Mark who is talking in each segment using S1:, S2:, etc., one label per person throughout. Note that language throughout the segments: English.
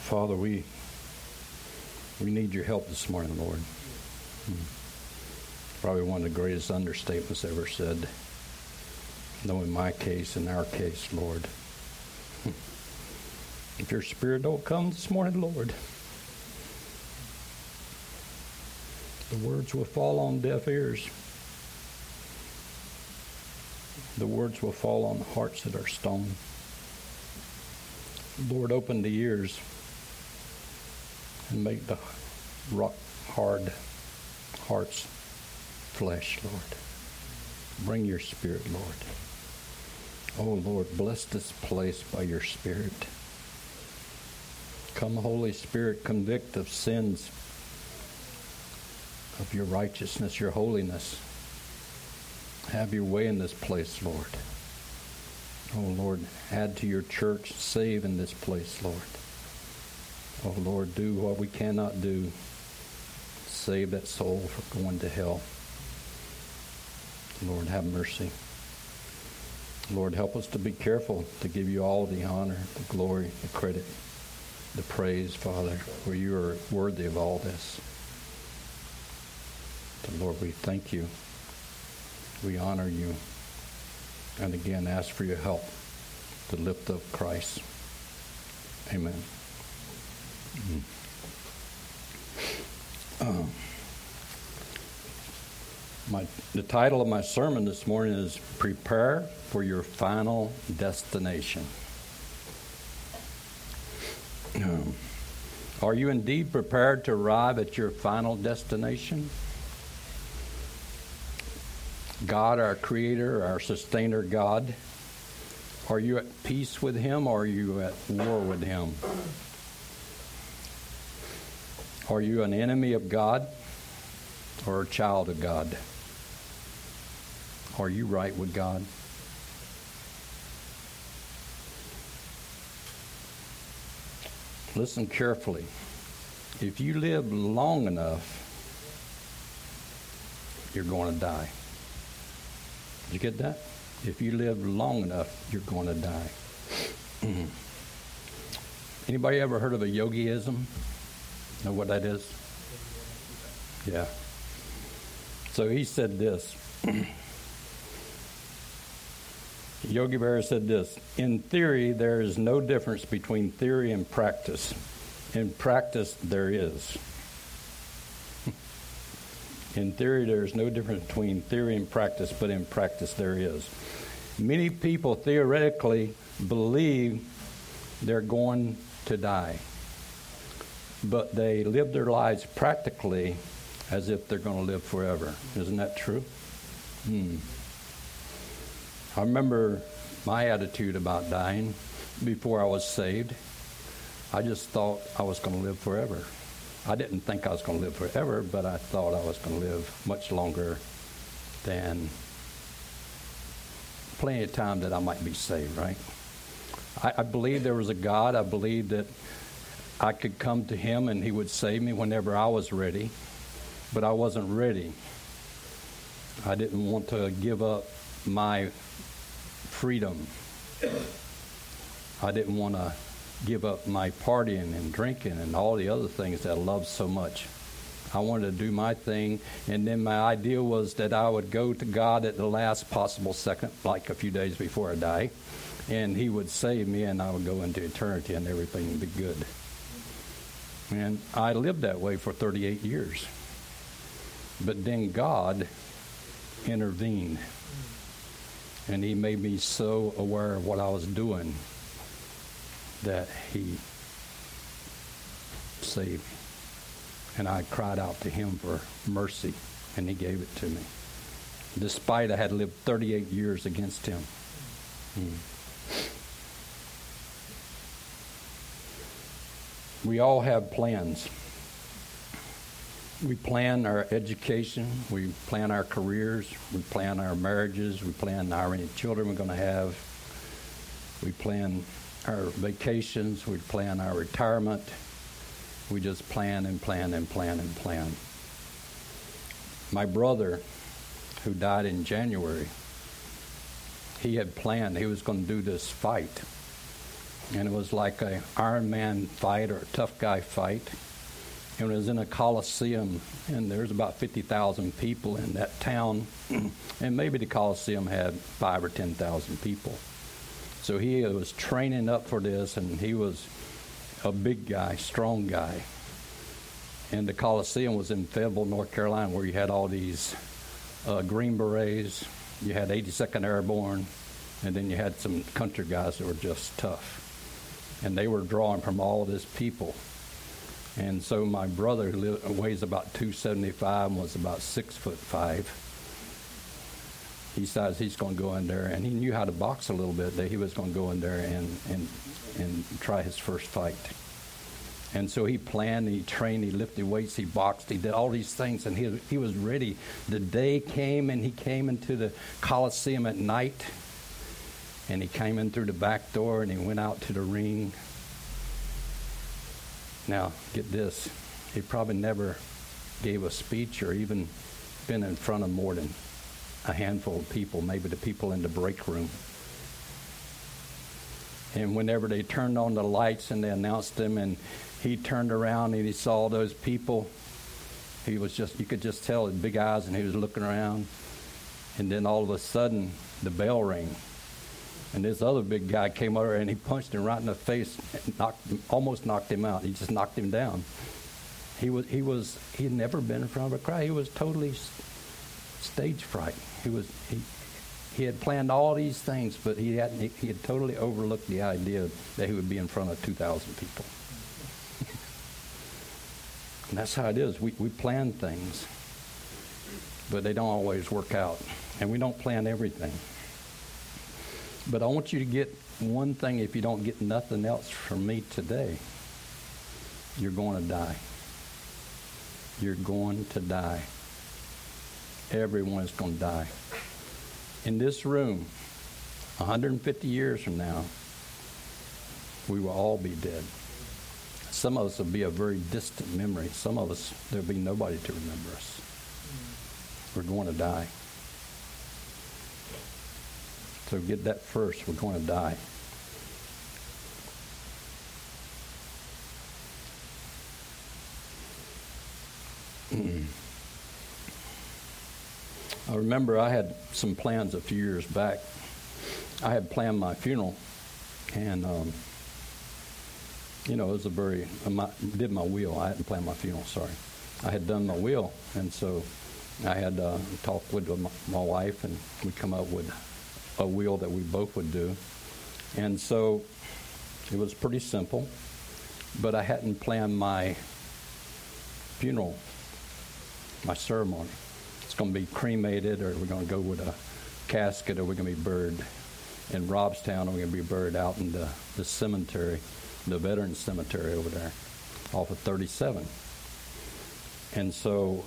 S1: Father, we need your help this morning, Lord. Probably one of the greatest understatements ever said. No, in my case, in our case, Lord. If your Spirit don't come this morning, Lord, the words will fall on deaf ears. The words will fall on hearts that are stone. Lord, open the ears and make the rock hard hearts flesh, Lord. Bring your Spirit, Lord. Oh, Lord, bless this place by your Spirit. Come, Holy Spirit, convict of sins, of your righteousness, your holiness. Have your way in this place, Lord. Oh, Lord, add to your church, save in this place, Lord. Oh, Lord, do what we cannot do. Save that soul from going to hell. Lord, have mercy. Lord, help us to be careful to give you all the honor, the glory, the credit, the praise, Father, for you are worthy of all this. So, Lord, we thank you. We honor you. And again, ask for your help to lift up Christ. Amen. The title of my sermon this morning is Prepare for Your Final Destination. Are you indeed prepared to arrive at your final destination? God, our Creator, our Sustainer God, are you at peace with Him or are you at war with Him? Are you an enemy of God or a child of God? Are you right with God? Listen carefully. If you live long enough, you're going to die. Did you get that? If you live long enough, you're going to die. Anybody ever heard of a yogiism? Know what that is? Yeah. So he said this. Yogi Berra said this: in theory, there is no difference between theory and practice. In practice, there is. In theory, there is no difference between theory and practice, but in practice, there is. Many people theoretically believe they're going to die, but they live their lives practically as if they're going to live forever. Isn't that true? I remember my attitude about dying before I was saved. I just thought I was going to live forever. I didn't think I was going to live forever, but I thought I was going to live much longer than plenty of time that I might be saved, right? I believed there was a God. I believed that I could come to Him and He would save me whenever I was ready, but I wasn't ready. I didn't want to give up my freedom. I didn't want to give up my partying and drinking and all the other things that I love so much. I wanted to do my thing, and then my idea was that I would go to God at the last possible second, like a few days before I die, and He would save me, and I would go into eternity, and everything would be good. And I lived that way for 38 years. But then God intervened, and He made me so aware of what I was doing that He saved me. And I cried out to Him for mercy, and He gave it to me, despite I had lived 38 years against Him. We all have plans. We plan our education, we plan our careers, we plan our marriages, we plan how many children we're going to have, we plan our vacations, we plan our retirement. We just plan and plan and plan and plan. My brother, who died in January, he had planned he was going to do this fight And it was like a Iron Man fight or a tough guy fight. And it was in a Coliseum, and there's about 50,000 people in that town. And maybe the Coliseum had 5,000 or 10,000 people. So he was training up for this, and he was a big guy, strong guy. And the Coliseum was in Fayetteville, North Carolina, where you had all these Green Berets. You had 82nd Airborne, and then you had some country guys that were just tough. And they were drawing from all this people. And so my brother, who weighs about 275 and was about 6'5", he decides he's going to go in there, and he knew how to box a little bit, that he was going to go in there and try his first fight. And so he planned, he trained, he lifted weights, he boxed, he did all these things, and he was ready. The day came, and he came into the Coliseum at night, and he came in through the back door, and he went out to the ring. Now, get this. He probably never gave a speech or even been in front of more than a handful of people, maybe the people in the break room. And whenever they turned on the lights and they announced him, and he turned around and he saw those people, he was just, you could just tell his big eyes, and he was looking around. And then all of a sudden, the bell rang. And this other big guy came over, and he punched him right in the face, and almost knocked him out. He just knocked him down. He had never been in front of a crowd. He was totally stage fright. He had planned all these things, but he had totally overlooked the idea that he would be in front of 2,000 people. And that's how it is. We plan things, but they don't always work out. And we don't plan everything. But I want you to get one thing. If you don't get nothing else from me today, you're going to die. You're going to die. Everyone is going to die. In this room, 150 years from now, we will all be dead. Some of us will be a very distant memory. Some of us, there'll be nobody to remember us. We're going to die. So get that first. We're going to die. I remember I had some plans a few years back. I had planned my funeral, and it was did my will. I hadn't planned my funeral, sorry. I had done my will, and so I had talked with my wife, and we come up with a will that we both would do. And so it was pretty simple, but I hadn't planned my funeral, my ceremony. It's going to be cremated, or we're going to go with a casket, or we're going to be buried in Robstown, or we're going to be buried out in the cemetery, the Veterans Cemetery over there off of 37. And so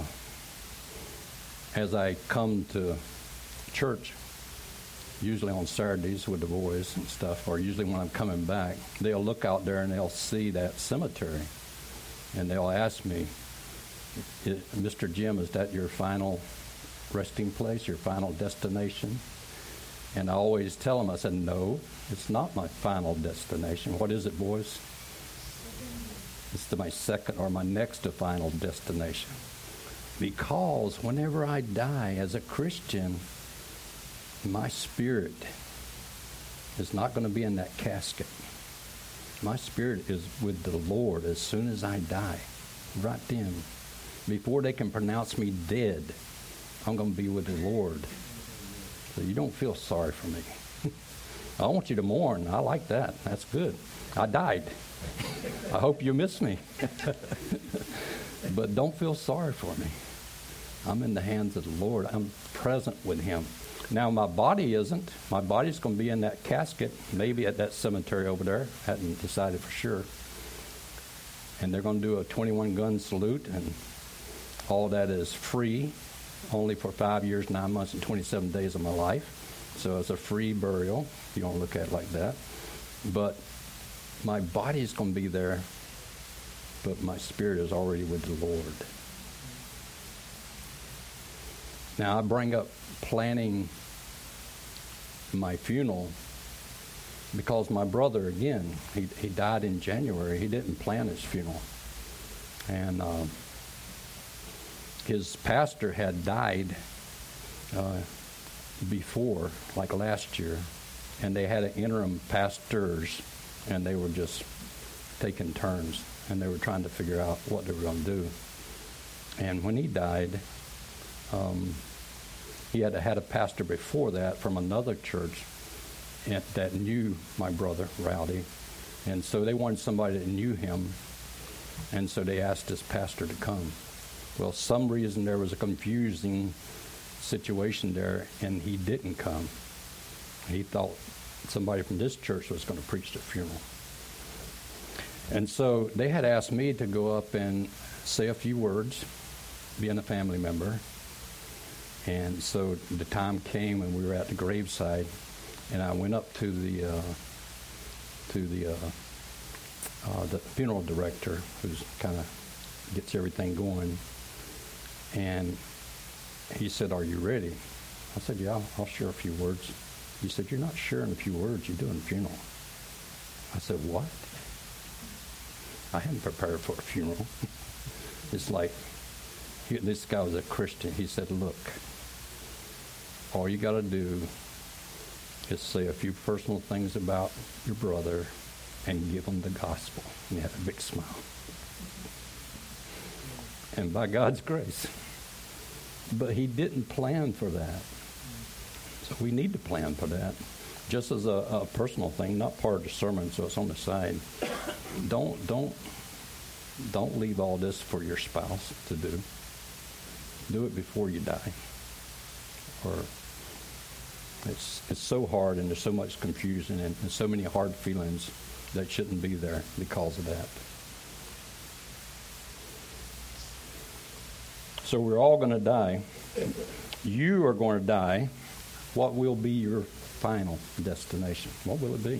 S1: as I come to church, usually on Saturdays with the boys and stuff, or usually when I'm coming back, they'll look out there and they'll see that cemetery, and they'll ask me, Mr. Jim, is that your final resting place, your final destination? And I always tell them, I said, no, it's not my final destination. What is it, boys? It's my second or my next to final destination. Because whenever I die as a Christian, my spirit is not going to be in that casket. My spirit is with the Lord as soon as I die. Right then. Before they can pronounce me dead, I'm going to be with the Lord. So you don't feel sorry for me. I want you to mourn. I like that. That's good. I died. I hope you miss me. But don't feel sorry for me. I'm in the hands of the Lord. I'm present with him. Now, my body isn't. My body's going to be in that casket, maybe at that cemetery over there. Hadn't decided for sure. And they're going to do a 21-gun salute, and all that is free, only for 5 years, 9 months, and 27 days of my life. So it's a free burial, if you don't look at it like that. But my body is going to be there, but my spirit is already with the Lord. Now, I bring up planning my funeral because my brother, again, he died in January. He didn't plan his funeral. And his pastor had died before, like last year, and they had an interim pastors, and they were just taking turns, and they were trying to figure out what they were going to do. And when he died, he had had a pastor before that from another church that knew my brother, Rowdy. And so they wanted somebody that knew him, and so they asked this pastor to come. Well, some reason there was a confusing situation there, and he didn't come. He thought somebody from this church was going to preach the funeral. And so they had asked me to go up and say a few words, being a family member. And so the time came, and we were at the graveside, and I went up to the funeral director, who's kind of gets everything going, and he said, "Are you ready?" I said, "Yeah, I'll share a few words." He said, "You're not sharing a few words, you're doing a funeral." I said, "What?" I hadn't prepared for a funeral. It's like, this guy was a Christian. He said, "Look, all you got to do is say a few personal things about your brother and give him the gospel." And he had a big smile. And by God's grace. But he didn't plan for that. So we need to plan for that. Just as a personal thing, not part of the sermon, so it's on the side. Don't leave all this for your spouse to do. Do it before you die. Or it's so hard, and there's so much confusion and so many hard feelings that shouldn't be there because of that. So we're all going to die. You are going to die. What will be your final destination? What will it be?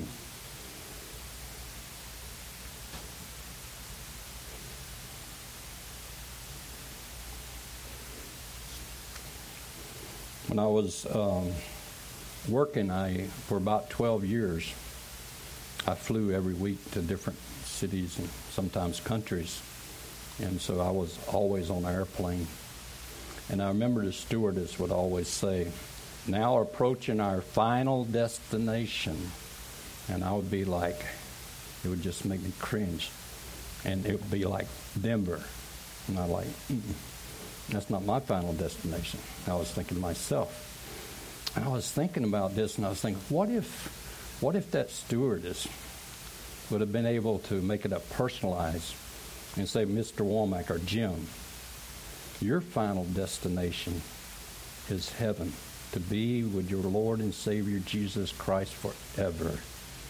S1: When I was working, for about 12 years, I flew every week to different cities and sometimes countries. And so I was always on an airplane. And I remember the stewardess would always say, "Now approaching our final destination." And I would be like, it would just make me cringe. And it would be like Denver. And I'm like, that's not my final destination. I was thinking to myself. And I was thinking about this, and I was thinking, what if that stewardess would have been able to make it up personalized and say, "Mr. Womack or Jim, your final destination is heaven, to be with your Lord and Savior Jesus Christ forever."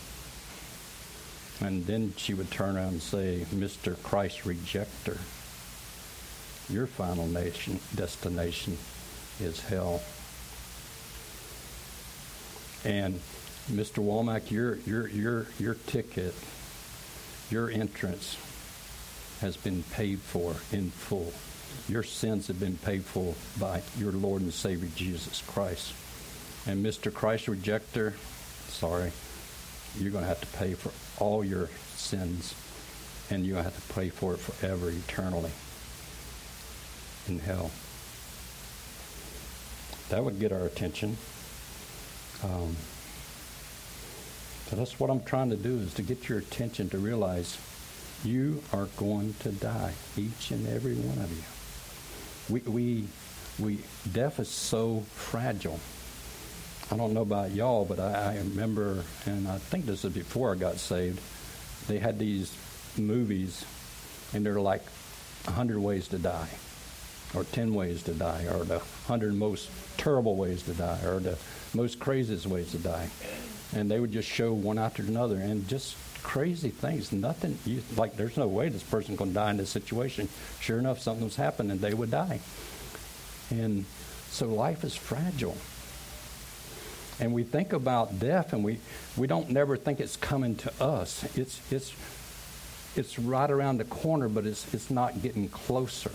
S1: And then she would turn around and say, "Mr. Christ Rejecter, your final destination is hell. And Mr. Womack, your ticket, your entrance has been paid for in full. Your sins have been paid for by your Lord and Savior Jesus Christ. And Mr. Christ Rejecter, sorry, you're going to have to pay for all your sins, and you're going to have to pay for it forever, eternally, in hell." That would get our attention. So that's what I'm trying to do, is to get your attention to realize you are going to die, each and every one of you. Death is so fragile. I don't know about y'all, but I remember, and I think this is before I got saved, they had these movies, and they're like 100 ways to die, or 10 ways to die, or the 100 most terrible ways to die, or the most craziest ways to die. And they would just show one after another, and just crazy things. Nothing, like there's no way this person's going to die in this situation. Sure enough, something was happening, and they would die. And so life is fragile. And we think about death, and we don't never think it's coming to us. It's right around the corner, but it's not getting closer.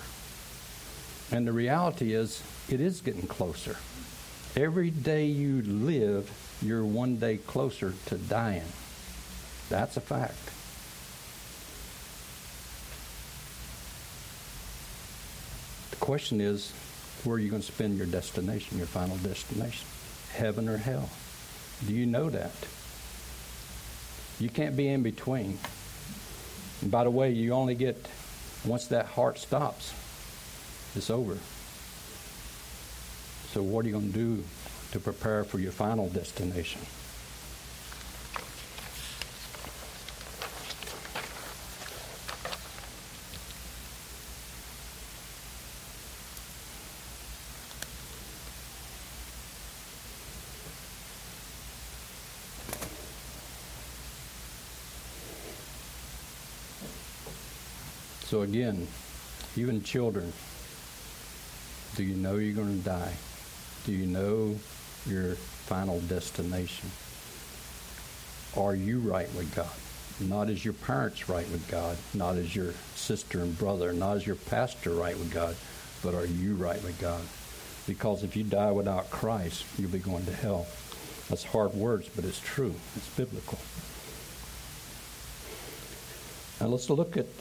S1: And the reality is, it is getting closer. Every day you live you're one day closer to dying. That's a fact. The question is, where are you going to spend your destination, your final destination? Heaven or hell? Do you know that? You can't be in between. And by the way, you only get, once that heart stops, it's over. So what are you going to do to prepare for your final destination? So again, even children, do you know you're going to die? Do you know your final destination? Are you right with God? Not as your parents right with God, not as your sister and brother, not as your pastor right with God, but are you right with God? Because if you die without Christ, you'll be going to hell. That's hard words, but it's true. It's biblical. Now let's look at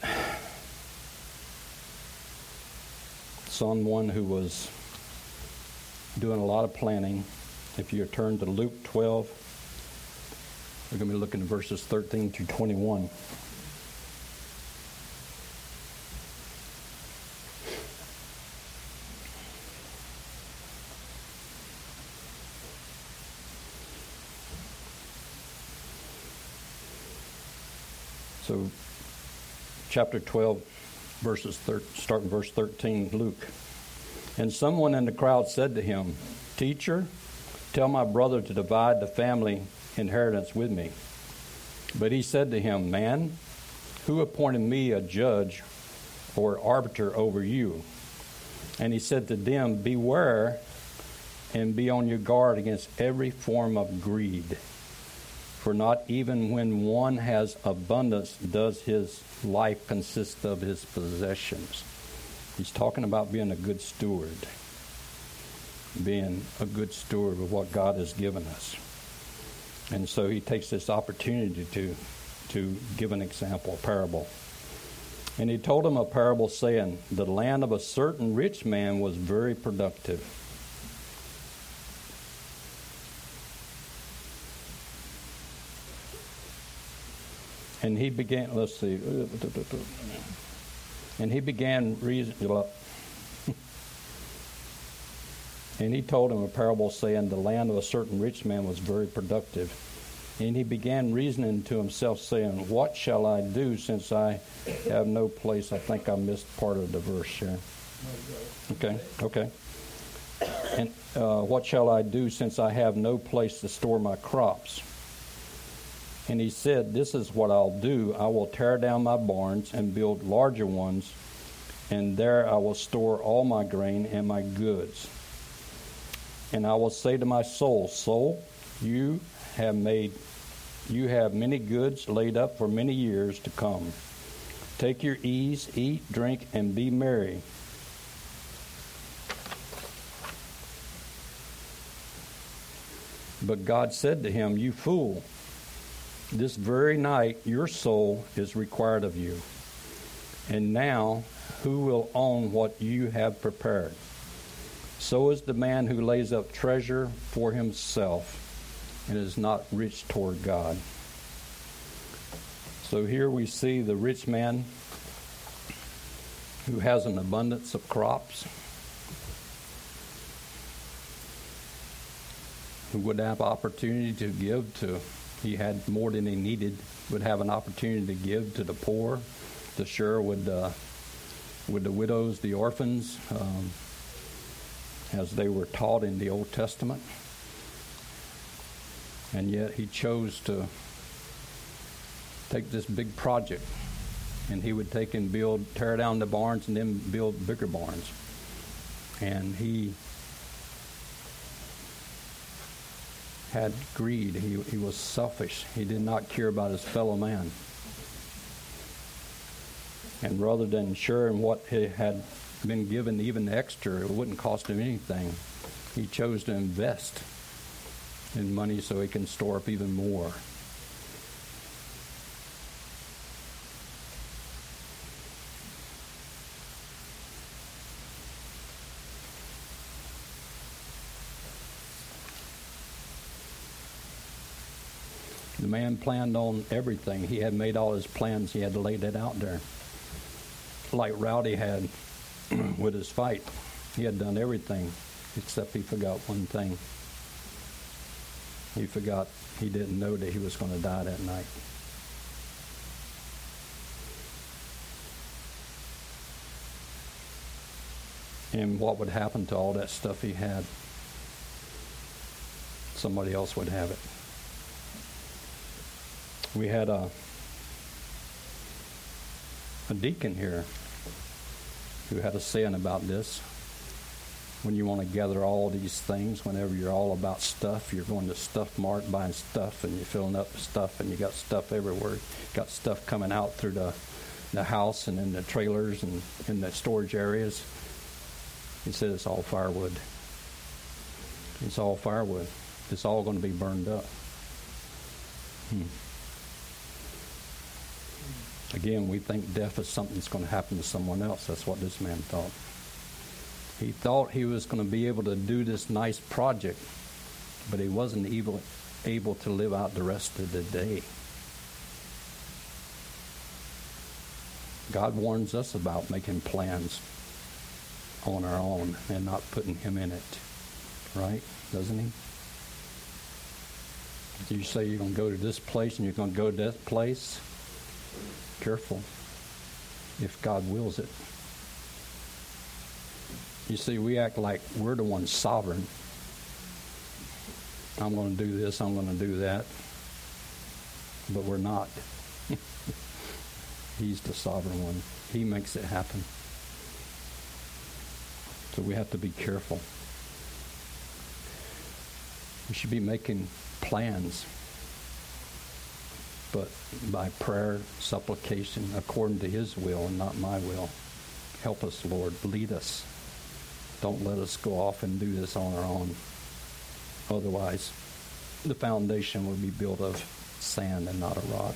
S1: someone who was doing a lot of planning. If you turn to Luke 12, we're going to be looking at verses 13 through 21. So, chapter 12, starting verse 13, Luke. And someone in the crowd said to him, "Teacher, tell my brother to divide the family inheritance with me." But he said to him, "Man, who appointed me a judge or arbiter over you?" And he said to them, "Beware and be on your guard against every form of greed. For not even when one has abundance does his life consist of his possessions." He's talking about being a good steward. Being a good steward of what God has given us. And so he takes this opportunity to give an example, a parable. And he told him a parable saying, "The land of a certain rich man was very productive. And he began, and he began and he told him a parable saying, the land of a certain rich man was very productive. And he began reasoning to himself, saying, what shall I do since I have no place? I think I missed part of the verse here. Okay. And what shall I do since I have no place to store my crops? And he said, this is what I'll do. I will tear down my barns and build larger ones, and there I will store all my grain and my goods. And I will say to my soul, soul, you have many goods laid up for many years to come. Take your ease, eat, drink, and be merry. But God said to him, you fool, this very night your soul is required of you. And now who will own what you have prepared? So is the man who lays up treasure for himself and is not rich toward God. So here we see the rich man who has an abundance of crops, who would have opportunity to give to, he had more than he needed, would have an opportunity to give to the poor, to share with the widows, the orphans, as they were taught in the Old Testament. And yet he chose to take this big project, and he would take and tear down the barns and then build bigger barns. And he had greed. He was selfish. He did not care about his fellow man. And rather than sharing what he had been given, even extra, it wouldn't cost him anything, he chose to invest in money so he can store up even more. The man planned on everything. He had made all his plans. He had laid it out there. Like Rowdy had with his fight. He had done everything, except he forgot one thing. He forgot he didn't know that he was going to die that night. And what would happen to all that stuff he had? Somebody else would have it. We had a deacon here who had a saying about this. When you want to gather all these things, whenever you're all about stuff, you're going to Stuff Mart buying stuff, and you're filling up with stuff, and you got stuff everywhere. Got stuff coming out through the house and in the trailers and in the storage areas. He said it's all firewood. It's all firewood. It's all going to be burned up. Again, we think death is something that's going to happen to someone else. That's what this man thought. He thought he was going to be able to do this nice project, but he wasn't able to live out the rest of the day. God warns us about making plans on our own and not putting him in it. Right? Doesn't he? You say you're going to go to this place and you're going to go to that place. Careful. If God wills it. You see, we act like we're the ones sovereign. I'm going to do this, I'm going to do that. But we're not. He's the sovereign one. He makes it happen. So we have to be careful. We should be making plans, but by prayer, supplication, according to his will and not my will. Help us, Lord. Lead us. Don't let us go off and do this on our own. Otherwise, the foundation will be built of sand and not a rock.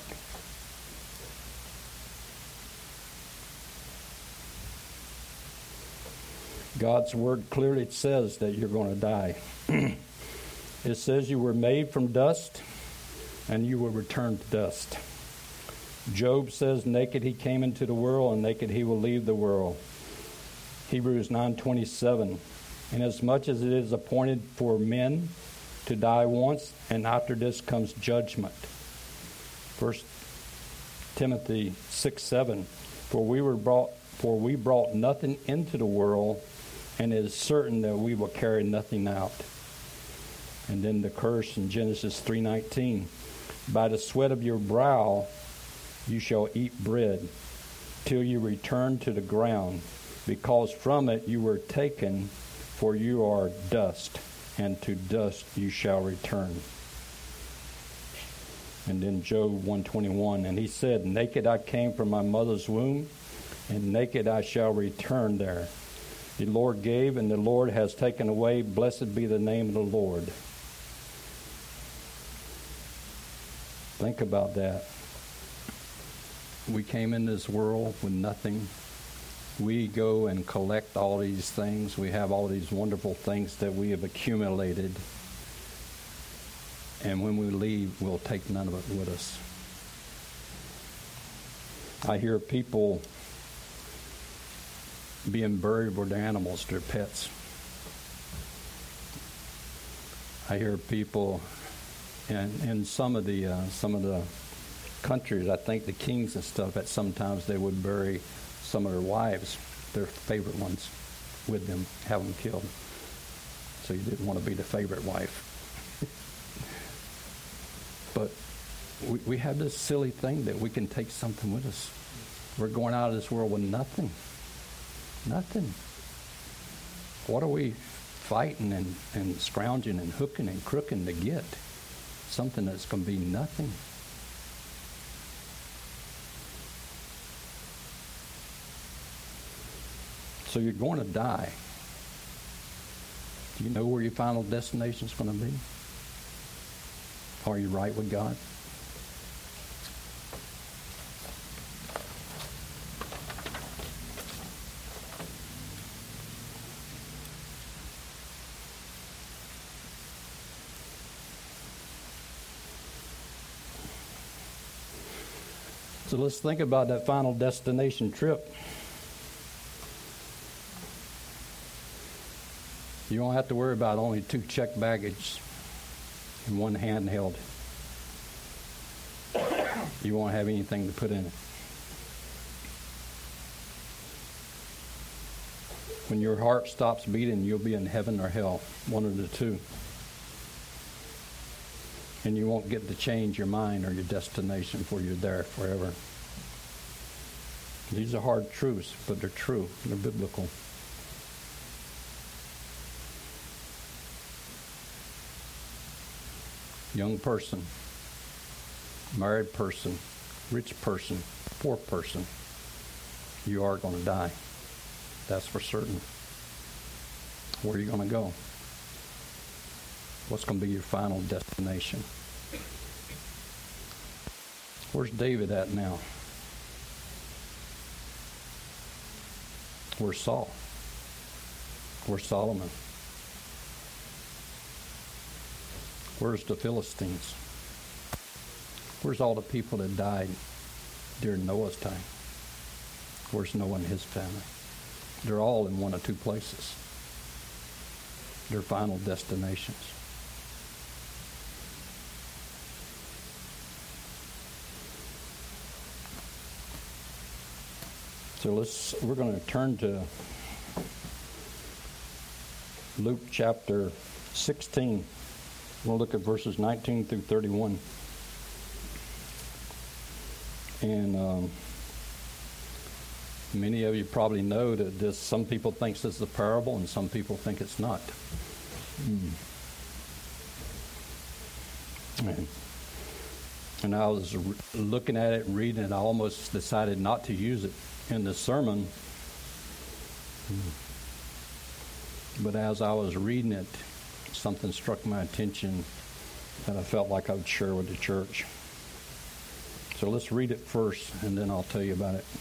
S1: God's word clearly says that you're going to die. It says you were made from dust and you will return to dust. Job says naked he came into the world and naked he will leave the world. Hebrews 9:27. Inasmuch as it is appointed for men to die once, and after this comes judgment. 1 Timothy 6:7. For we brought nothing into the world, and it is certain that we will carry nothing out. And then the curse in Genesis 3:19. By the sweat of your brow you shall eat bread, till you return to the ground, because from it you were taken, for you are dust, and to dust you shall return. And then Job 1:21, and he said, naked I came from my mother's womb, and naked I shall return there. The Lord gave, and the Lord has taken away. Blessed be the name of the Lord. Think about that. We came in this world with nothing. We go and collect all these things. We have all these wonderful things that we have accumulated. And when we leave, we'll take none of it with us. I hear people being buried with their animals, their pets. I hear people in some of the countries, I think the kings and stuff, that sometimes they would bury some of their wives, their favorite ones, with them, have them killed. So you didn't want to be the favorite wife. But we have this silly thing that we can take something with us. We're going out of this world with nothing. Nothing. What are we fighting and scrounging and hooking and crooking to get? Something that's going to be nothing. So you're going to die. Do you know where your final destination is going to be? Are you right with God? So let's think about that final destination trip. You don't have to worry about only 2 checked baggage and 1 handheld. You won't have anything to put in it. When your heart stops beating, you'll be in heaven or hell, one of the two. And you won't get to change your mind or your destination before you're there forever. These are hard truths, but they're true. They're biblical. Young person, married person, rich person, poor person, you are going to die. That's for certain. Where are you going to go? What's going to be your final destination? Where's David at now? Where's Saul? Where's Solomon? Where's the Philistines? Where's all the people that died during Noah's time? Where's Noah and his family? They're all in one of 2 places. Their final destinations. So we're going to turn to Luke chapter 16. We'll look at verses 19 through 31. And many of you probably know that some people think this is a parable and some people think it's not. And I was looking at it and reading it. I almost decided not to use it in the sermon. But as I was reading it, something struck my attention that I felt like I would share with the church. So let's read it first, and then I'll tell you about it.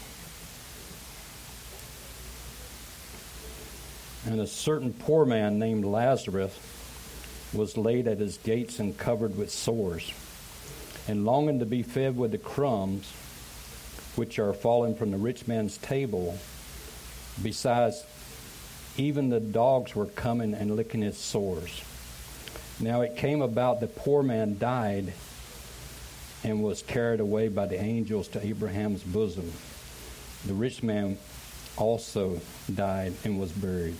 S1: And a certain poor man named Lazarus was laid at his gates and covered with sores, and longing to be fed with the crumbs which are falling from the rich man's table. Besides, even the dogs were coming and licking his sores. Now it came about the poor man died and was carried away by the angels to Abraham's bosom. The rich man also died and was buried.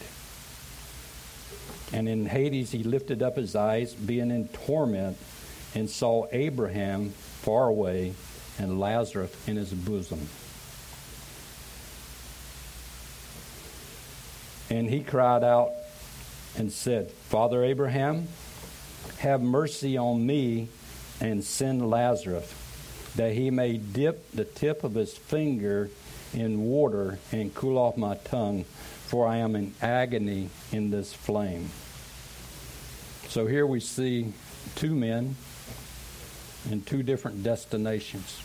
S1: And in Hades he lifted up his eyes, being in torment, and saw Abraham far away and Lazarus in his bosom. And he cried out and said, Father Abraham, have mercy on me and send Lazarus, that he may dip the tip of his finger in water and cool off my tongue, for I am in agony in this flame. So here we see 2 men in 2 different destinations.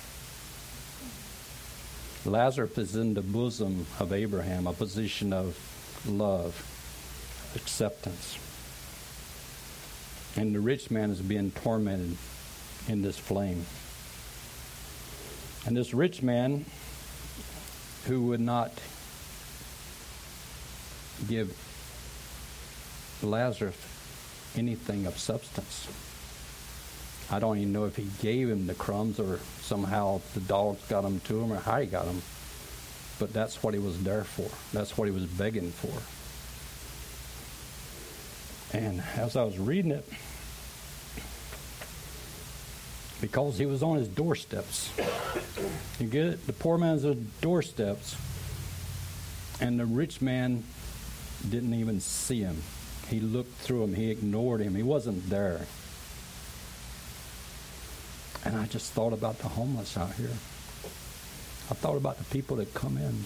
S1: Lazarus is in the bosom of Abraham, a position of love, acceptance. And the rich man is being tormented in this flame. And this rich man, who would not give Lazarus anything of substance. I don't even know if he gave him the crumbs or somehow the dogs got them to him or how he got them. But that's what he was there for. That's what he was begging for. And as I was reading it, because he was on his doorsteps. You get it? The poor man's on his doorsteps, and the rich man didn't even see him. He looked through him. He ignored him. He wasn't there. And I just thought about the homeless out here. I thought about the people that come in.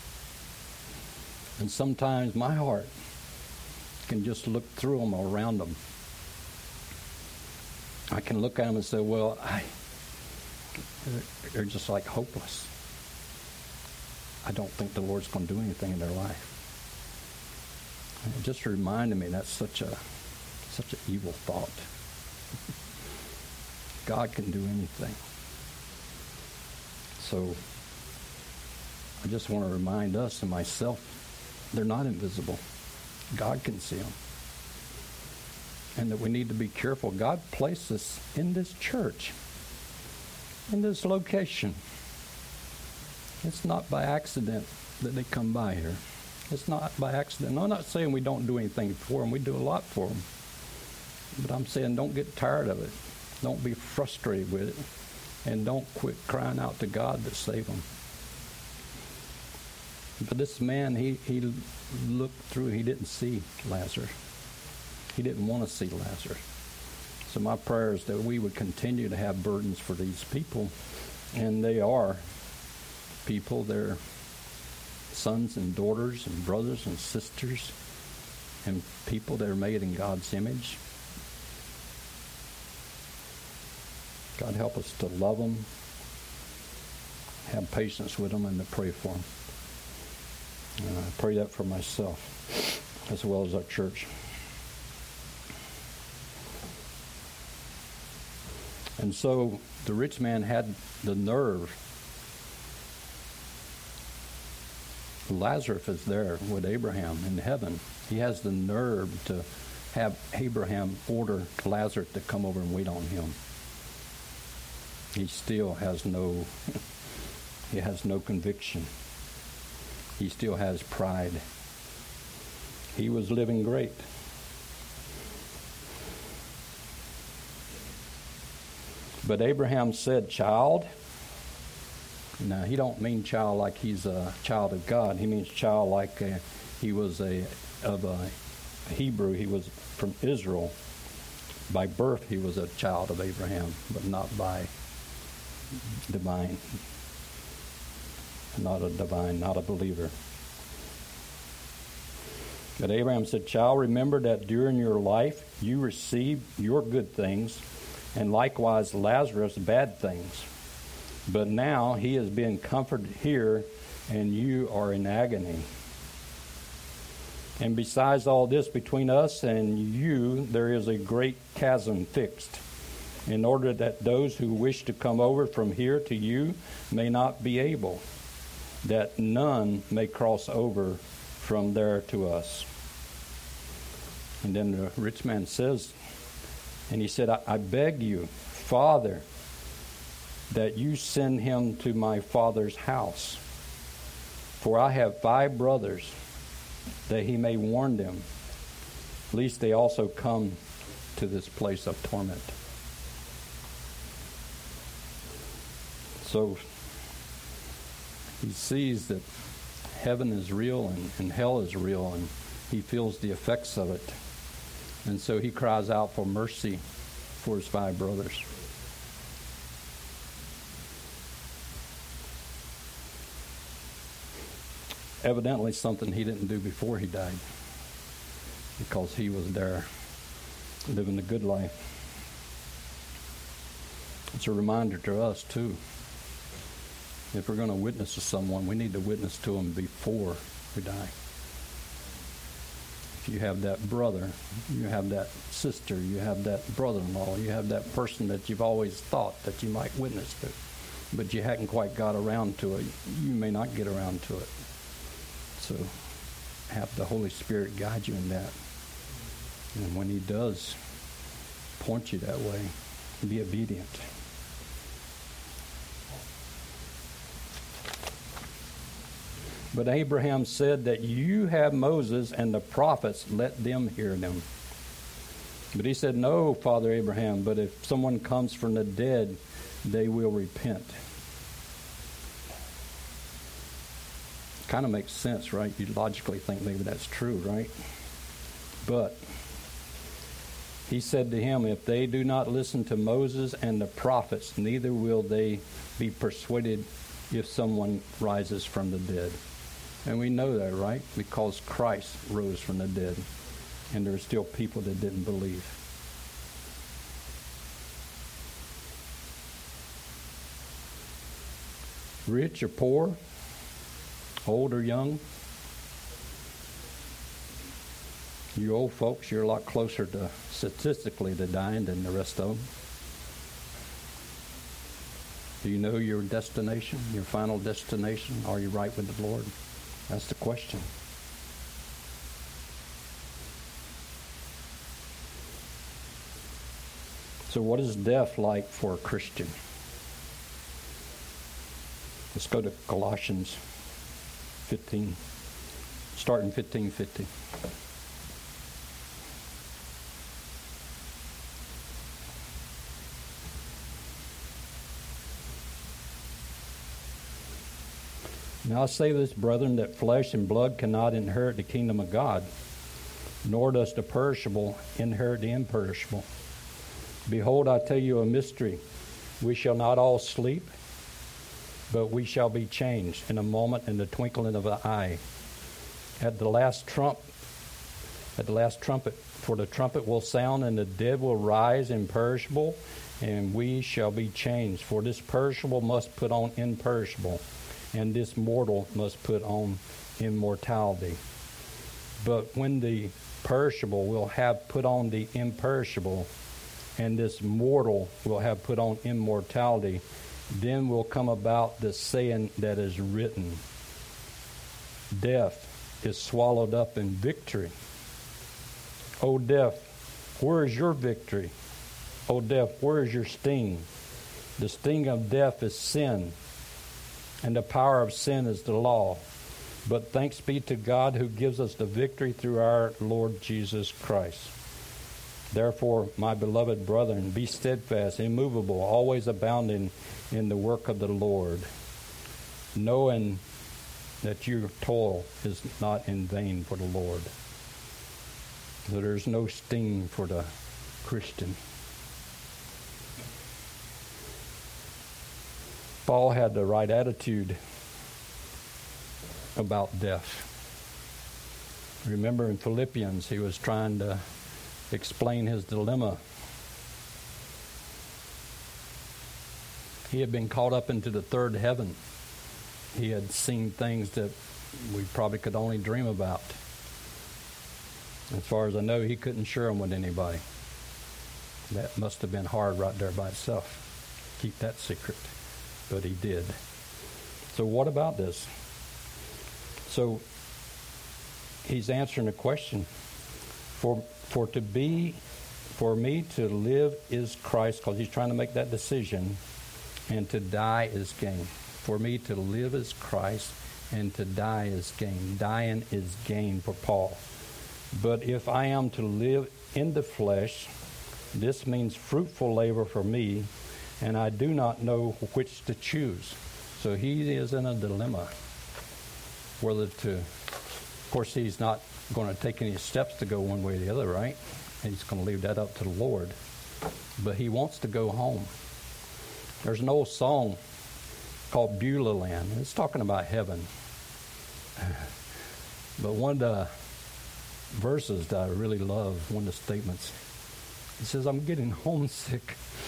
S1: And sometimes my heart can just look through them or around them. I can look at them and say, well, they're just like hopeless. I don't think the Lord's going to do anything in their life. And it just reminded me that's such an evil thought. God can do anything. So I just want to remind us and myself, they're not invisible. God can see them. And that we need to be careful. God placed us in this church, in this location. It's not by accident that they come by here. It's not by accident. I'm not saying we don't do anything for them. We do a lot for them. But I'm saying don't get tired of it. Don't be frustrated with it. And don't quit crying out to God to save them. But this man, he looked through. He didn't see Lazarus. He didn't want to see Lazarus. So my prayer is that we would continue to have burdens for these people. And they are people. They're sons and daughters and brothers and sisters and people that are made in God's image. God help us to love them, have patience with them, and to pray for them. And I pray that for myself as well as our church. And so the rich man had the nerve. Lazarus is there with Abraham in heaven. He has the nerve to have Abraham order Lazarus to come over and wait on him. He still has no conviction. He still has pride. He was living great. But Abraham said, child. Now, he don't mean child like he's a child of God. He means child like he was of a Hebrew. He was from Israel. By birth, he was a child of Abraham, but not by divine. Not a believer. But Abraham said, child, remember that during your life you received your good things, and likewise Lazarus bad things. But now he is being comforted here, and you are in agony. And besides all this, between us and you, there is a great chasm fixed, in order that those who wish to come over from here to you may not be able, that none may cross over from there to us. And then the rich man says, and he said, I beg you, Father, that you send him to my father's house. For I have 5 brothers, that he may warn them, lest they also come to this place of torment. So he sees that heaven is real and hell is real, and he feels the effects of it. And so he cries out for mercy for his 5 brothers. Evidently something he didn't do before he died, because he was there living the good life. It's a reminder to us too. If we're going to witness to someone, we need to witness to them before we die. If you have that brother, you have that sister, you have that brother-in-law, you have that person that you've always thought that you might witness to, but you hadn't quite got around to it, you may not get around to it. So have the Holy Spirit guide you in that. And when he does point you that way, be obedient. But Abraham said that you have Moses and the prophets, let them hear them. But he said, no, Father Abraham, but if someone comes from the dead, they will repent. Kind of makes sense, right? You logically think maybe that's true, right? But he said to him, if they do not listen to Moses and the prophets, neither will they be persuaded if someone rises from the dead. And we know that, right? Because Christ rose from the dead. And there are still people that didn't believe. rich or poor, old or young. You old folks, you're a lot closer to statistically to dying than the rest of them. Do you know your destination, your final destination? Are you right with the Lord? That's the question. So what is death like for a Christian? Let's go to Colossians 15, starting 15:50. Now I say this, brethren, that flesh and blood cannot inherit the kingdom of God, nor does the perishable inherit the imperishable. Behold, I tell you a mystery. We shall not all sleep, but we shall be changed in a moment, in the twinkling of an eye. At the last trumpet, for the trumpet will sound, and the dead will rise imperishable, and we shall be changed. For this perishable must put on imperishable, and this mortal must put on immortality. But when the perishable will have put on the imperishable, and this mortal will have put on immortality, then will come about the saying that is written, death is swallowed up in victory. O death, where is your victory? O death, where is your sting? The sting of death is sin, and the power of sin is the law. But thanks be to God who gives us the victory through our Lord Jesus Christ. Therefore, my beloved brethren, be steadfast, immovable, always abounding in the work of the Lord, knowing that your toil is not in vain for the Lord. So there's no sting for the Christian. Paul had the right attitude about death. Remember in Philippians, he was trying to explain his dilemma. He had been caught up into the third heaven. He had seen things that we probably could only dream about. As far as I know, he couldn't share them with anybody. That must have been hard right there by itself. Keep that secret. But he did. So what about this? So he's answering the question. For me to live is Christ, because he's trying to make that decision, and to die is gain. For me to live is Christ, and to die is gain. Dying is gain for Paul. But if I am to live in the flesh, this means fruitful labor for me, and I do not know which to choose. So he is in a dilemma. Whether to, of course, he's not going to take any steps to go one way or the other, right? He's going to leave that up to the Lord. But he wants to go home. There's an old song called Beulah Land. It's talking about heaven. But one of the verses that I really love, one of the statements, it says, I'm getting homesick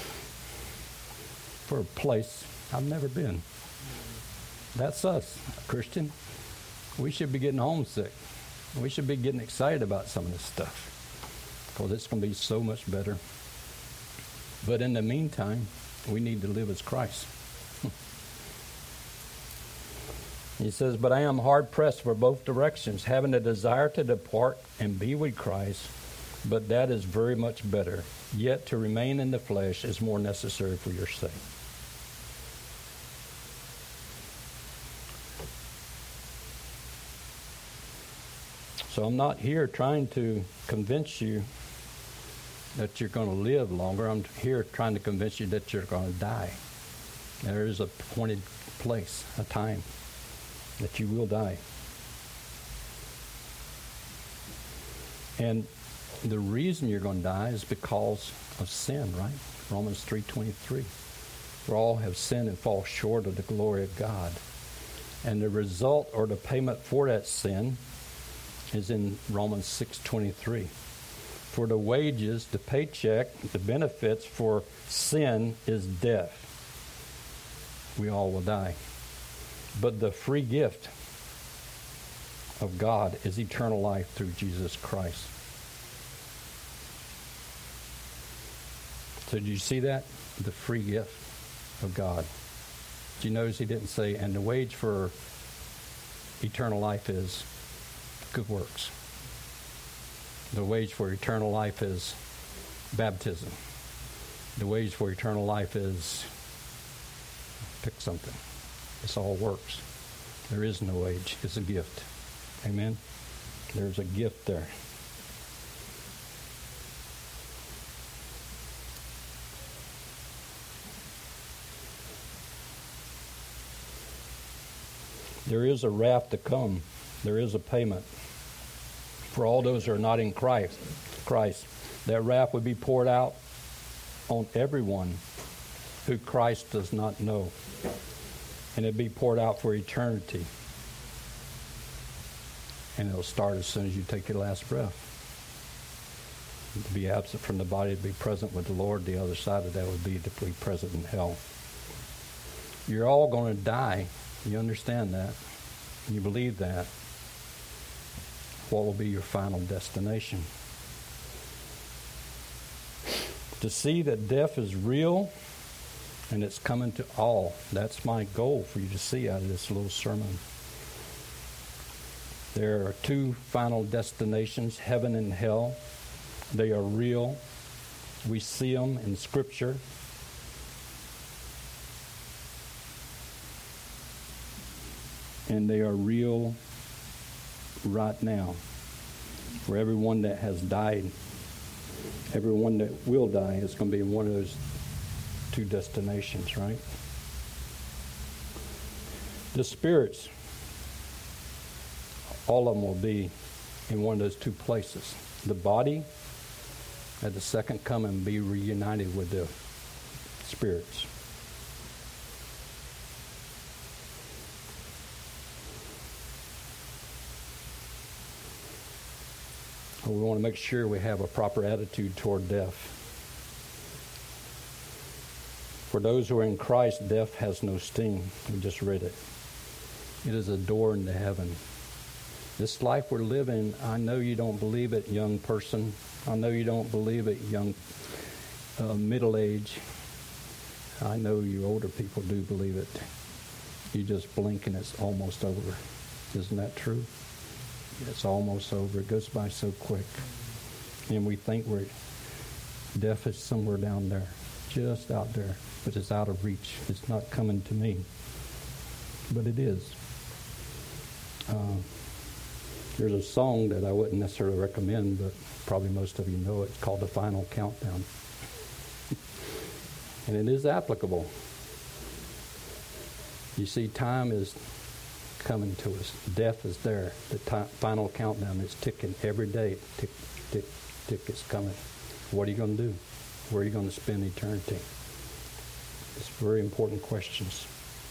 S1: for a place I've never been. That's us, Christian. We should be getting homesick. We should be getting excited about some of this stuff, because it's going to be so much better. But in the meantime, we need to live as Christ. He says, but I am hard-pressed for both directions, having a desire to depart and be with Christ, but that is very much better. Yet to remain in the flesh is more necessary for your sake. So I'm not here trying to convince you that you're going to live longer. I'm here trying to convince you that you're going to die. There is a appointed place, a time that you will die. And the reason you're going to die is because of sin, right? Romans 3:23. For all have sinned and fall short of the glory of God. And the result or the payment for that sin is in Romans 6:23. For the wages, the paycheck, the benefits for sin is death. We all will die. But the free gift of God is eternal life through Jesus Christ. So did you see that? The free gift of God. Did you notice he didn't say, and the wage for eternal life is good works. The wage for eternal life is baptism. The wage for eternal life is pick something. It's all works. There is no wage. It's a gift. Amen? There's a gift there. There is a wrath to come. There is a payment for all those who are not in Christ. That wrath would be poured out on everyone who Christ does not know. And it'd be poured out for eternity. And it'll start as soon as you take your last breath. To be absent from the body, to be present with the Lord. The other side of that would be to be present in hell. You're all going to die. You understand that? You believe that. What will be your final destination? To see that death is real and it's coming to all. That's my goal for you to see out of this little sermon. There are two final destinations, heaven and hell. They are real. We see them in Scripture. And they are real right now. For everyone that has died, everyone that will die is going to be in one of those two destinations, right? The spirits, all of them will be in one of those two places. The body, at the second coming, be reunited with the spirits. We want to make sure we have a proper attitude toward death. For those who are in Christ, death has no sting. We just read it. It is a door into heaven. This life we're living, I know you don't believe it, young person. I know you don't believe it, young middle age. I know you older people do believe it. You just blink and it's almost over. Isn't that true? It's almost over. It goes by so quick. And we think death is somewhere down there, just out there. But it's out of reach. It's not coming to me. But it is. There's a song that I wouldn't necessarily recommend, but probably most of you know it. It's called The Final Countdown. And it is applicable. You see, time is coming to us. Death is there. The final countdown is ticking every day. Tick, tick, tick, it's coming. What are you going to do? Where are you going to spend eternity? It's very important questions.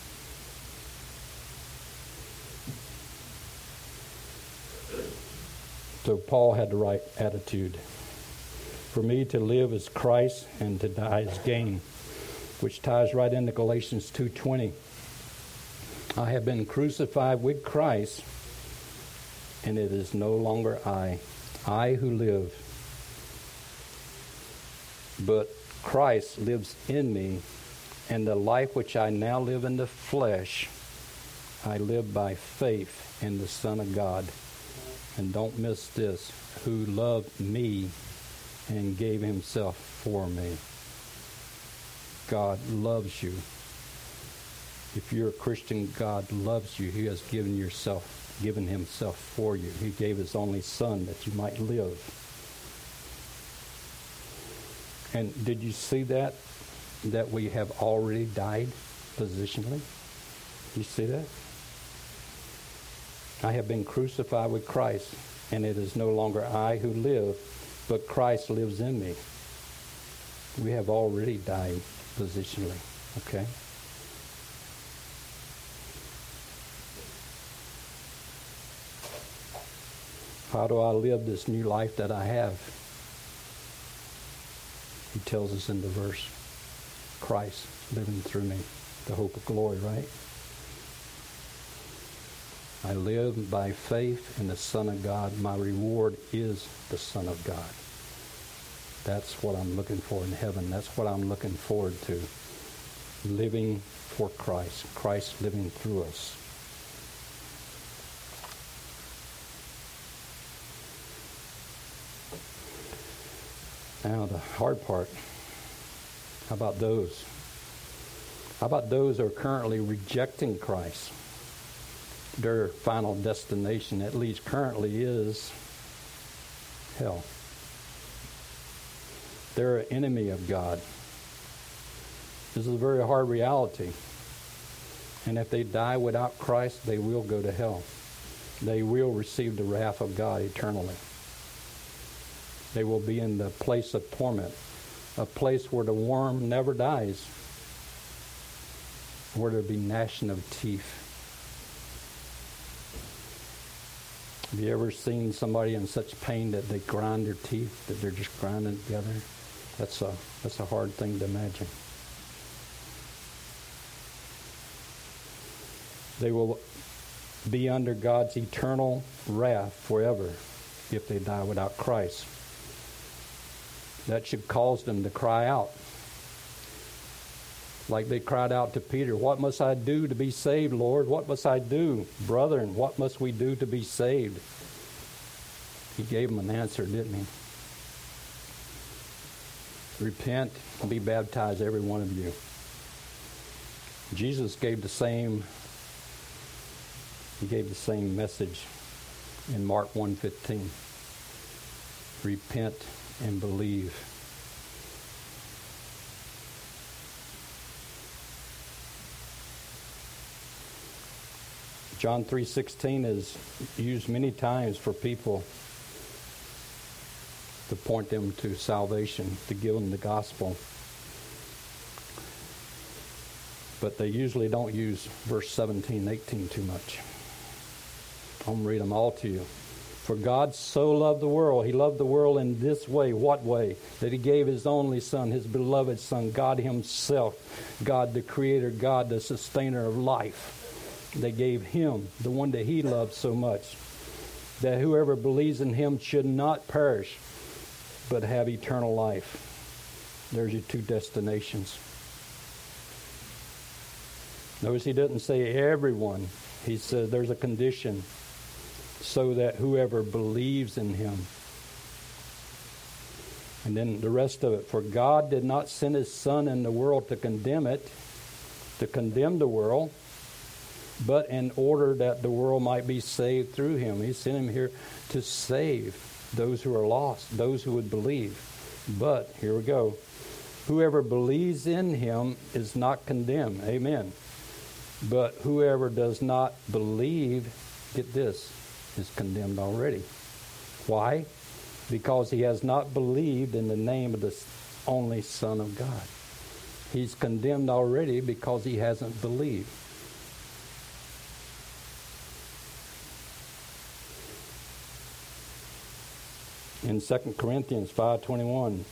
S1: So Paul had the right attitude. For me to live is Christ and to die is gain, which ties right into Galatians 2:20. I have been crucified with Christ, and it is no longer I who live, but Christ lives in me, and the life which I now live in the flesh, I live by faith in the Son of God. And don't miss this, who loved me and gave himself for me. God loves you. If you're a Christian, God loves you. He has given himself for you. He gave his only Son that you might live. And did you see that we have already died positionally? You see that? I have been crucified with Christ, and it is no longer I who live, but Christ lives in me. We have already died positionally, okay? How do I live this new life that I have? He tells us in the verse, Christ living through me, the hope of glory, right? I live by faith in the Son of God. My reward is the Son of God. That's what I'm looking for in heaven. That's what I'm looking forward to. Living for Christ. Christ living through us. Now the hard part. How about those? How about those who are currently rejecting Christ? Their final destination, at least currently, is hell. They're an enemy of God. This is a very hard reality. And if they die without Christ, they will go to hell. They will receive the wrath of God eternally. They will be in the place of torment, a place where the worm never dies, where there will be gnashing of teeth. Have you ever seen somebody in such pain that they grind their teeth, that they're just grinding together? That's a hard thing to imagine. They will be under God's eternal wrath forever if they die without Christ. That should cause them to cry out. Like they cried out to Peter, "What must I do to be saved, Lord? What must I do? Brethren, what must we do to be saved?" He gave them an answer, didn't he? Repent and be baptized, every one of you. Jesus gave the same message in Mark 1:15. Repent and believe. John 3:16 is used many times for people to point them to salvation, to give them the gospel. But they usually don't use verse 17 and 18 too much. I'm going to read them all to you. For God so loved the world. He loved the world in this way. What way? That he gave his only Son, his beloved Son, God himself, God the Creator, God the sustainer of life. They gave him, the one that he loved so much, that whoever believes in him should not perish, but have eternal life. There's your two destinations. Notice he doesn't say everyone. He says there's a condition, so that whoever believes in him. And then the rest of it. For God did not send his Son in the world to condemn it, to condemn the world, but in order that the world might be saved through him. He sent him here to save those who are lost, those who would believe. But, here we go, whoever believes in him is not condemned. Amen. But whoever does not believe, get this, is condemned already. Why? Because he has not believed in the name of the only Son of God. He's condemned already because he hasn't believed. In 2 Corinthians 5:21,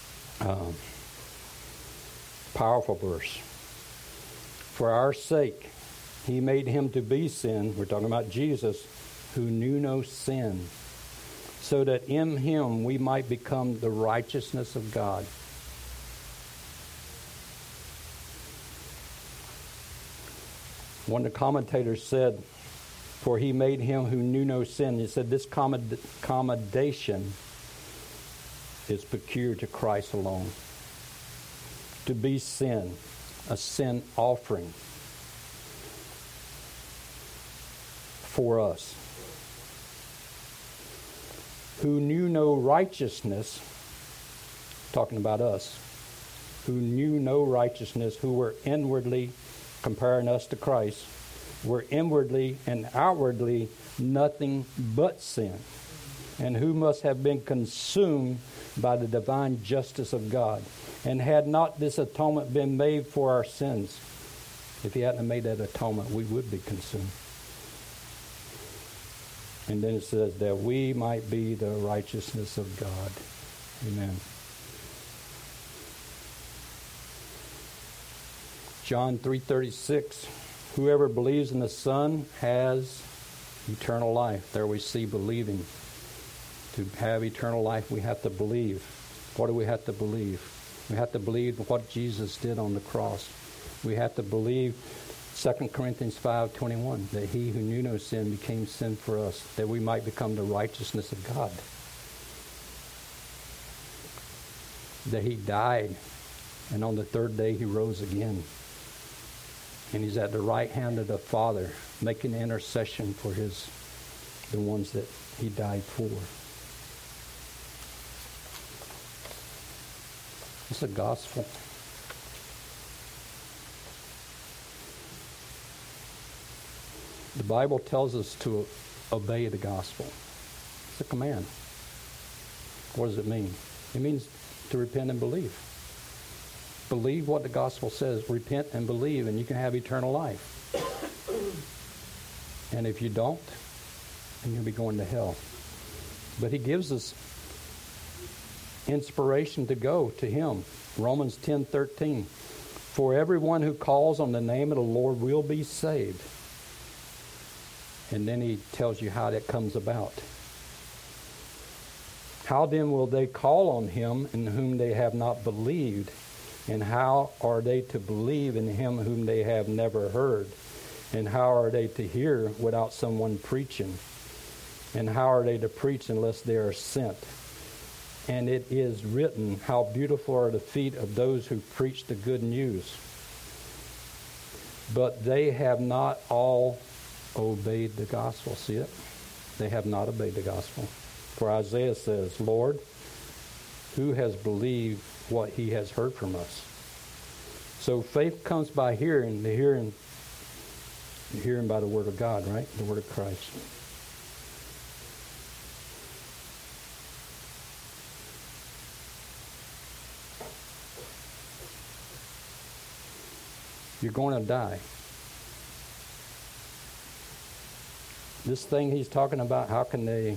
S1: powerful verse. For our sake, he made him to be sin. We're talking about Jesus, who knew no sin, so that in him we might become the righteousness of God. One of the commentators said, for he made him who knew no sin. He said this commendation is peculiar to Christ alone. To be sin, a sin offering for us. Who knew no righteousness, talking about us, who knew no righteousness, who were inwardly, comparing us to Christ, were inwardly and outwardly nothing but sin, and who must have been consumed by the divine justice of God. And had not this atonement been made for our sins, if he hadn't made that atonement, we would be consumed. And then it says that we might be the righteousness of God. Amen. John 3:36, whoever believes in the Son has Eternal life. There we see believing. To have eternal life, we have to believe. What do we have to believe? We have to believe what Jesus did on the cross. We have to believe 2 Corinthians 5:21, that he who knew no sin became sin for us, that we might become the righteousness of God. That he died, and on the third day he rose again. And he's at the right hand of the Father, making intercession for the ones that he died for. It's the gospel. The Bible tells us to obey the gospel. It's a command. What does it mean? It means to repent and believe. Believe what the gospel says. Repent and believe, and you can have eternal life. And if you don't, then you'll be going to hell. But he gives us inspiration to go to him. Romans 10:13. For everyone who calls on the name of the Lord will be saved. And then he tells you how that comes about. How then will they call on him in whom they have not believed? And how are they to believe in him whom they have never heard? And how are they to hear without someone preaching? And how are they to preach unless they are sent? And it is written, how beautiful are the feet of those who preach the good news. But they have not all obeyed the gospel. See it? They have not obeyed the gospel. For Isaiah says, Lord, who has believed what he has heard from us? So faith comes by hearing, the hearing by the word of God, right? The word of Christ. You're going to die. This thing he's talking about, how can they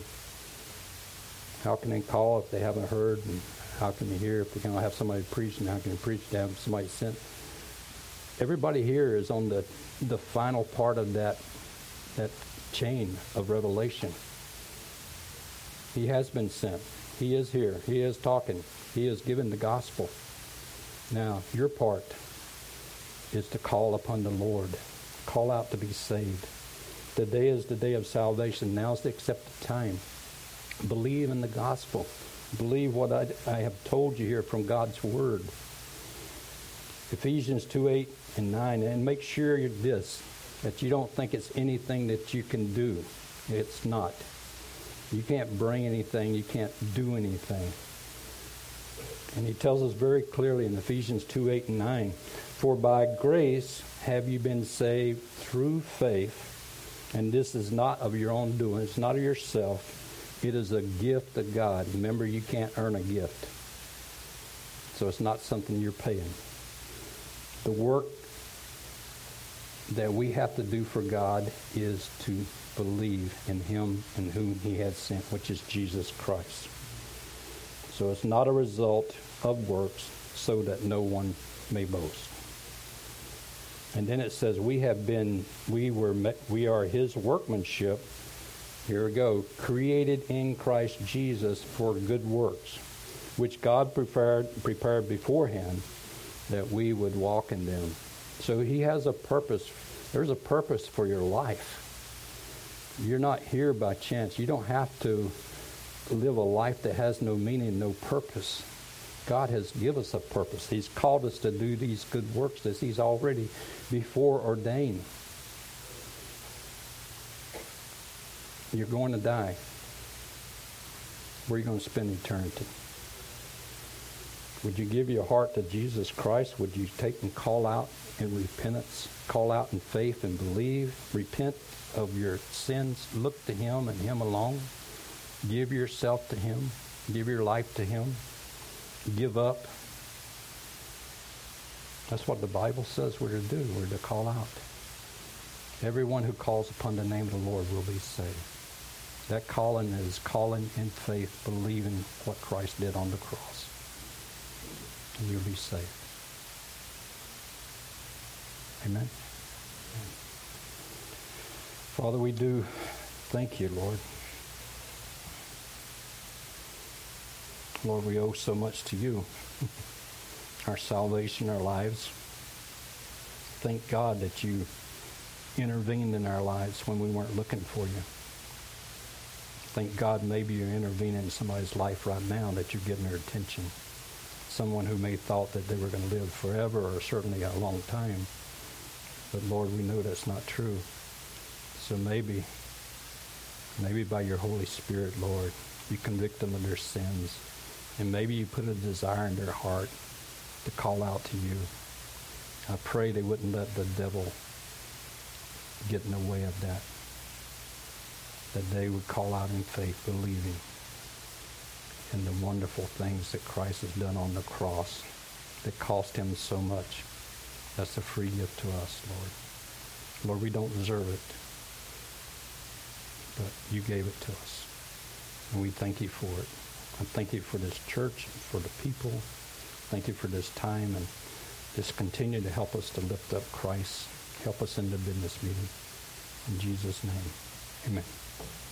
S1: call if they haven't heard? And how can they hear if they don't have somebody preaching? How can they preach if they have somebody sent? Everybody here is on the final part of that chain of revelation. He has been sent. He is here. He is talking. He is giving the gospel. Now, your part is to call upon the Lord. Call out to be saved. Today is the day of salvation. Now is the accepted time. Believe in the gospel. Believe what I have told you here from God's word. Ephesians 2:8 and 9. And make sure that you don't think it's anything that you can do. It's not. You can't bring anything. You can't do anything. And he tells us very clearly in Ephesians 2:8 and 9. For by grace have you been saved through faith. And this is not of your own doing. It's not of yourself. It is a gift of God. Remember, you can't earn a gift. So it's not something you're paying. The work that we have to do for God is to believe in him and whom he has sent, which is Jesus Christ. So it's not a result of works, so that no one may boast. And then it says, we are his workmanship. Here we go. Created in Christ Jesus for good works, which God prepared beforehand that we would walk in them. So he has a purpose. There's a purpose for your life. You're not here by chance. You don't have to live a life that has no meaning, no purpose. God has given us a purpose. He's called us to do these good works that he's already before ordained. You're going to die. Where are you going to spend eternity? Would you give your heart to Jesus Christ? Would you take and call out in repentance, call out in faith and believe, repent of your sins, look to him and him alone, give yourself to him, give your life to him, give up? That's what the Bible says we're to do. We're to call out. Everyone who calls upon the name of the Lord will be saved. That calling is calling in faith, believing what Christ did on the cross. And you'll be saved. Amen. Father, we do thank you, Lord. Lord, we owe so much to you. Our salvation, our lives. Thank God that you intervened in our lives when we weren't looking for you. Thank God maybe you're intervening in somebody's life right now, that you're getting their attention. Someone who may thought that they were going to live forever or certainly a long time. But Lord, we know that's not true. So maybe by your Holy Spirit, Lord, you convict them of their sins. And maybe you put a desire in their heart to call out to you. I pray they wouldn't let the devil get in the way of that. That they would call out in faith, believing in the wonderful things that Christ has done on the cross that cost him so much. That's a free gift to us, Lord. Lord, we don't deserve it, but you gave it to us. And we thank you for it. I thank you for this church, for the people. Thank you for this time, and just continue to help us to lift up Christ. Help us in the business meeting. In Jesus' name, amen.